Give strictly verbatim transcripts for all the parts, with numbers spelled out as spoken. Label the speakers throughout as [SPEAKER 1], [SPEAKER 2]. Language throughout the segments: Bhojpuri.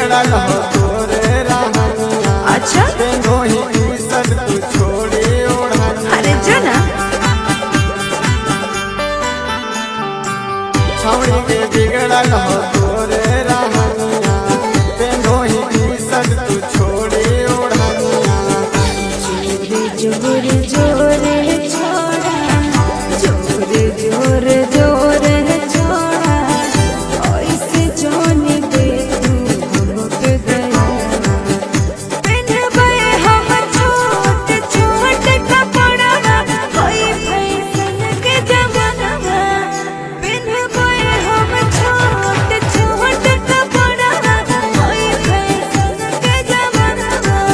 [SPEAKER 1] बिगड़ल हो तोरे रहनिया।
[SPEAKER 2] अच्छा
[SPEAKER 1] तेनो ही टी-शर्ट तू छोड़ी ओढ़निया।
[SPEAKER 2] अरे जना
[SPEAKER 1] छौड़ी के बिगड़ल हो तोरे रहनिया। तेनो ही टी-शर्ट तू छोड़ी ओढ़निया।
[SPEAKER 2] जोर जोर छोड़ा जोर जोर जोर छोड़ा ऐसे जोनी दे तू हमके दया। पहनबे हम छोट छोट कपड़ा होई फैशन के जमाना। पहनबे हम छोट छोट कपड़ा होई फैशन के जमाना।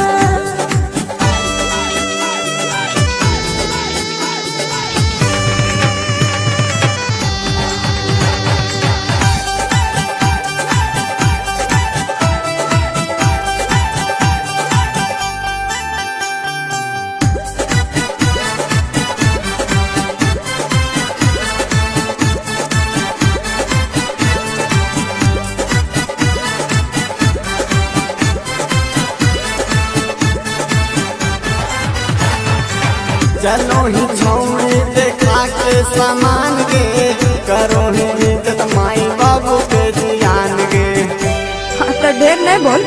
[SPEAKER 1] चलो ही छौड़ी देखा के सामान गे। करो ही इज्जत माई बाबू के जियान गे।
[SPEAKER 2] हाँ तो ढेर नहीं बोल।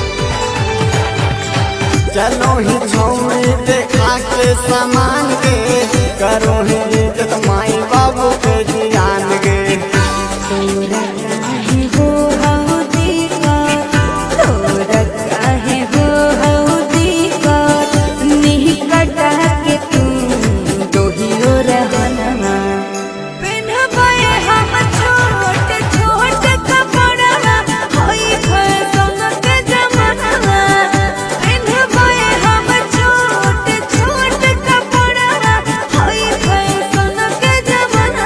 [SPEAKER 1] चलो ही छौड़ी देखा के सामान गे। करो ही इज्जत माई बाबू के जियान गे।
[SPEAKER 2] तोरा काहे हो हौदी का तोरा काहे हो हौदी का निकटा के तू दोहियो रहना। पहनबे हम छोट छोट कपड़ा होई फैशन के जमाना। पहनबे हम छोट छोट कपड़ा होई फैशन के जमाना।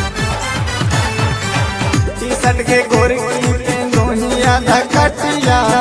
[SPEAKER 1] टी-शर्ट के गोरी के दोहिया धकटिया।